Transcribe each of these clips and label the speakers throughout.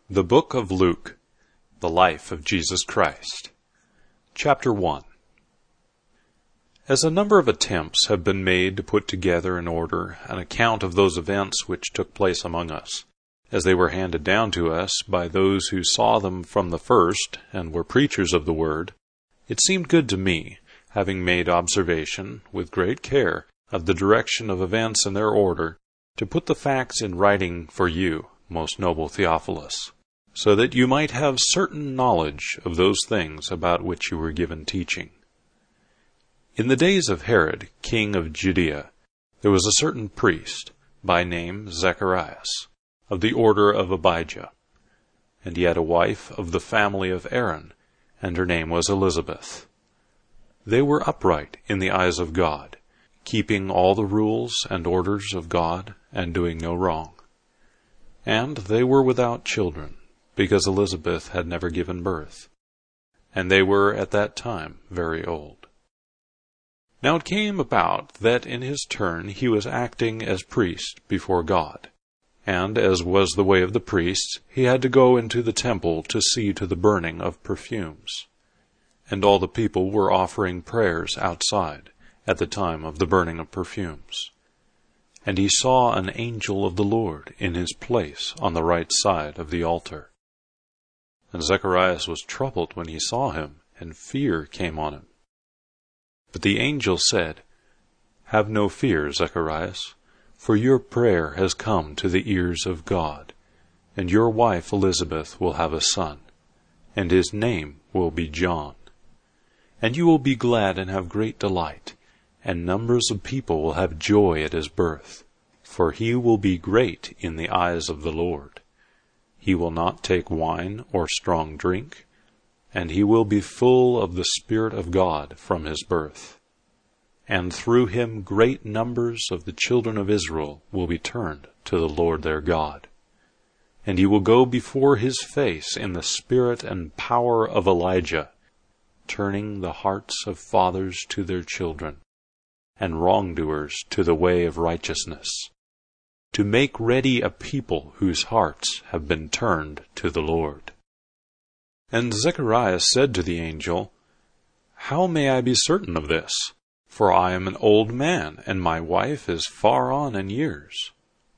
Speaker 1: The Book of Luke, the Life of Jesus Christ. Chapter 1. As a number of attempts have been made to put together in order an account of those events which took place among us, as they were handed down to us by those who saw them from the first and were preachers of the word, it seemed good to me, having made observation, with great care, of the direction of events and their order, to put the facts in writing for you, most noble Theophilus, so that you might have certain knowledge of those things about which you were given teaching. In the days of Herod, king of Judea, there was a certain priest, by name Zacharias, of the order of Abijah, and he had a wife of the family of Aaron, and her name was Elizabeth. They were upright in the eyes of God, keeping all the rules and orders of God, and doing no wrong. And they were without children, because Elizabeth had never given birth, and they were at that time very old. Now it came about that in his turn he was acting as priest before God, and as was the way of the priests, he had to go into the temple to see to the burning of perfumes. And all the people were offering prayers outside at the time of the burning of perfumes. And he saw an angel of the Lord in his place on the right side of the altar. And Zacharias was troubled when he saw him, and fear came on him. But the angel said, "Have no fear, Zacharias, for your prayer has come to the ears of God, and your wife Elizabeth will have a son, and his name will be John. And you will be glad and have great delight, and numbers of people will have joy at his birth, for he will be great in the eyes of the Lord. He will not take wine or strong drink, and he will be full of the Spirit of God from his birth. And through him great numbers of the children of Israel will be turned to the Lord their God. And he will go before his face in the spirit and power of Elijah, turning the hearts of fathers to their children, and wrongdoers to the way of righteousness, to make ready a people whose hearts have been turned to the Lord." And Zacharias said to the angel, "How may I be certain of this? For I am an old man, and my wife is far on in years."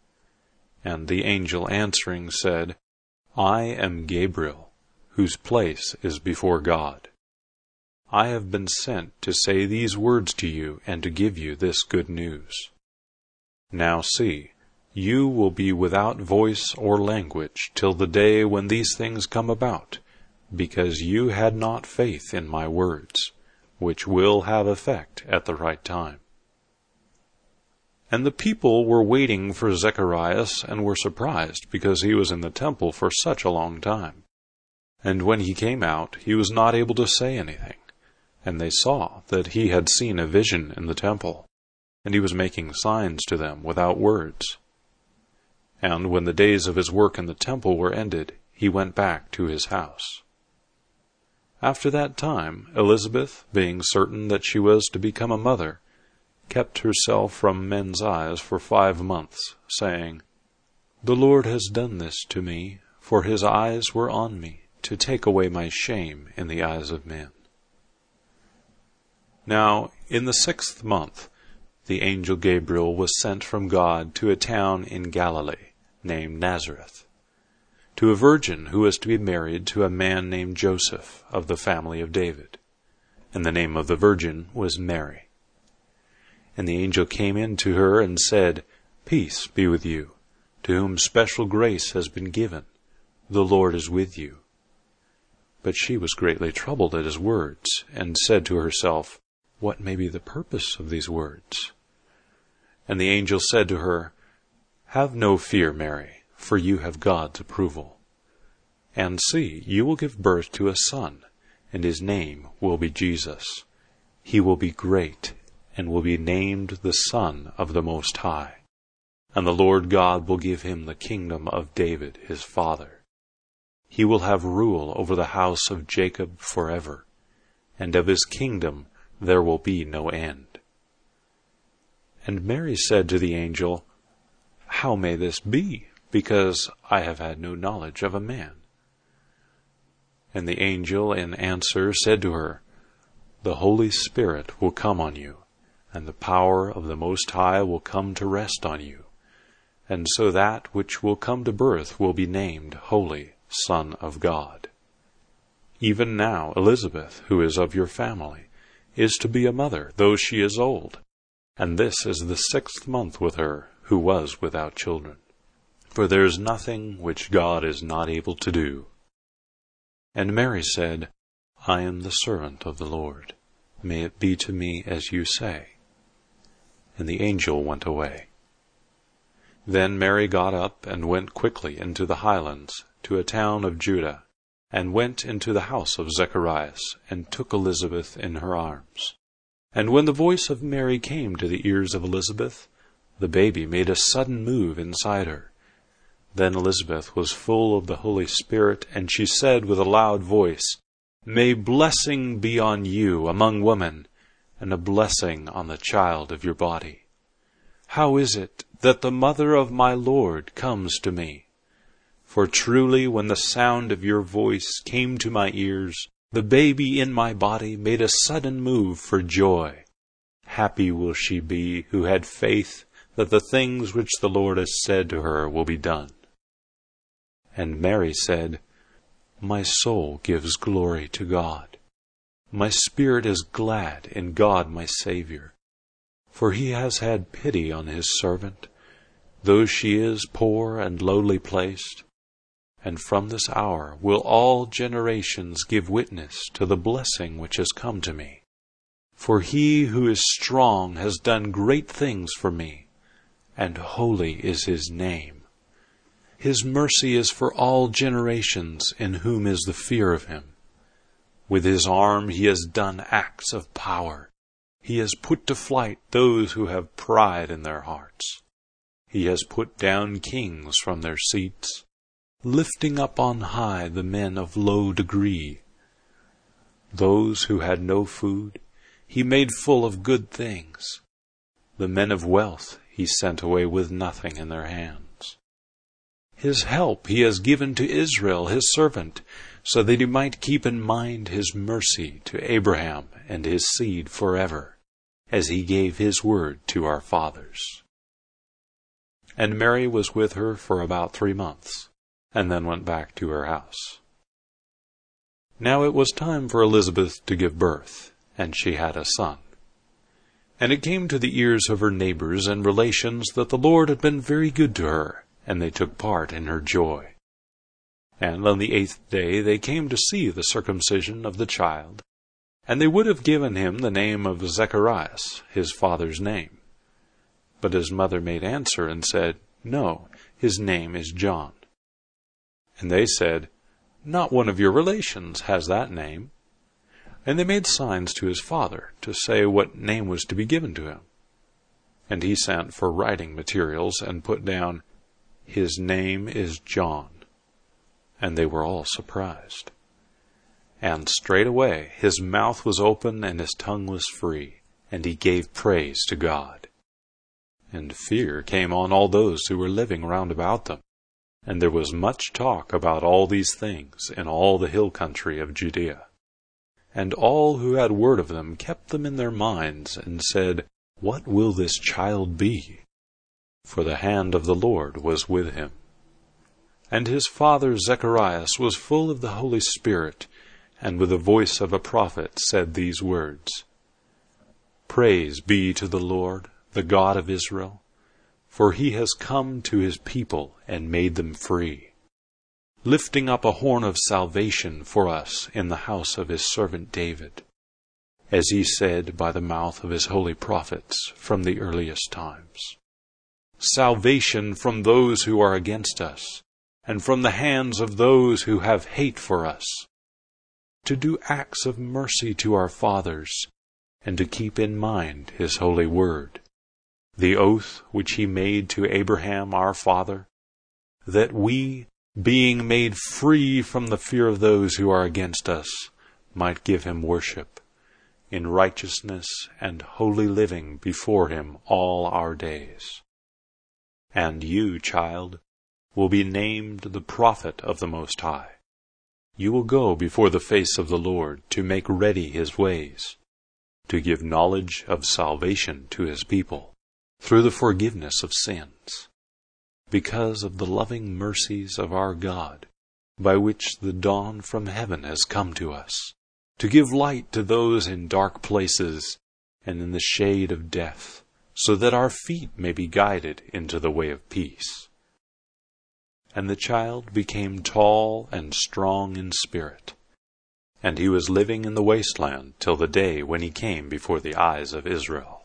Speaker 1: And the angel answering said, "I am Gabriel, whose place is before God. I have been sent to say these words to you and to give you this good news. Now see, you will be without voice or language till the day when these things come about, because you had not faith in my words, which will have effect at the right time." And the people were waiting for Zacharias, and were surprised, because he was in the temple for such a long time. And when he came out, he was not able to say anything. And they saw that he had seen a vision in the temple, and he was making signs to them without words. And when the days of his work in the temple were ended, he went back to his house. After that time, Elizabeth, being certain that she was to become a mother, kept herself from men's eyes for 5 months, saying, "The Lord has done this to me, for his eyes were on me, to take away my shame in the eyes of men." Now, in the 6th month, the angel Gabriel was sent from God to a town in Galilee, named Nazareth, to a virgin who was to be married to a man named Joseph of the family of David, and the name of the virgin was Mary. And the angel came in to her and said, "Peace be with you, to whom special grace has been given. The Lord is with you." But she was greatly troubled at his words, and said to herself, "What may be the purpose of these words?" And the angel said to her, "Have no fear, Mary, for you have God's approval. And see, you will give birth to a son, and his name will be Jesus. He will be great, and will be named the Son of the Most High. And the Lord God will give him the kingdom of David his father. He will have rule over the house of Jacob forever, and of his kingdom there will be no end." And Mary said to the angel, "How may this be, because I have had no knowledge of a man. And the angel in answer said to her, The Holy Spirit will come on you, and the power of the Most High will come to rest on you. And so that which will come to birth will be named Holy Son of God. Even now Elizabeth, who is of your family, is to be a mother, though she is old. And this is the 6th month with her, who was without children. For there is nothing which God is not able to do. And Mary said, I am the servant of the Lord. May it be to me as you say. And the angel went away. Then Mary got up and went quickly into the highlands, to a town of Judah, and went into the house of Zacharias, and took Elizabeth in her arms. And when the voice of Mary came to the ears of Elizabeth, the baby made a sudden move inside her. Then Elizabeth was full of the Holy Spirit, and she said with a loud voice, May blessing be on you among women, and a blessing on the child of your body. How is it that the mother of my Lord comes to me? For truly when the sound of your voice came to my ears, the baby in my body made a sudden move for joy. Happy will she be who had faith that the things which the Lord has said to her will be done. And Mary said, My soul gives glory to God. My spirit is glad in God my Savior. For he has had pity on his servant, though she is poor and lowly placed. And from this hour will all generations give witness to the blessing which has come to me. For he who is strong has done great things for me, and holy is his name. His mercy is for all generations, in whom is the fear of him. With his arm he has done acts of power. He has put to flight those who have pride in their hearts. He has put down kings from their seats, lifting up on high the men of low degree. Those who had no food he made full of good things. The men of wealth he sent away with nothing in their hands. His help he has given to Israel his servant, so that he might keep in mind his mercy to Abraham and his seed forever, as he gave his word to our fathers. And Mary was with her for about 3 months, and then went back to her house. Now it was time for Elizabeth to give birth, and she had a son. And it came to the ears of her neighbors and relations that the Lord had been very good to her, and they took part in her joy. And on the 8th day they came to see the circumcision of the child, and they would have given him the name of Zacharias, his father's name. But his mother made answer and said, No, his name is John. And they said, Not one of your relations has that name. And they made signs to his father to say what name was to be given to him. And he sent for writing materials and put down, His name is John. And they were all surprised. And straightway his mouth was open and his tongue was free, and he gave praise to God. And fear came on all those who were living round about them. And there was much talk about all these things in all the hill country of Judea. And all who had word of them kept them in their minds, and said, What will this child be? For the hand of the Lord was with him. And his father Zacharias was full of the Holy Spirit, and with the voice of a prophet said these words, Praise be to the Lord, the God of Israel, for he has come to his people and made them free, lifting up a horn of salvation for us in the house of his servant David, as he said by the mouth of his holy prophets from the earliest times. Salvation from those who are against us, and from the hands of those who have hate for us, to do acts of mercy to our fathers, and to keep in mind his holy word, the oath which he made to Abraham our father, that we, being made free from the fear of those who are against us, might give him worship, in righteousness and holy living before him all our days. And you, child, will be named the prophet of the Most High. You will go before the face of the Lord to make ready his ways, to give knowledge of salvation to his people through the forgiveness of sins, because of the loving mercies of our God, by which the dawn from heaven has come to us, to give light to those in dark places and in the shade of death, so that our feet may be guided into the way of peace. And the child became tall and strong in spirit, and he was living in the wasteland till the day when he came before the eyes of Israel.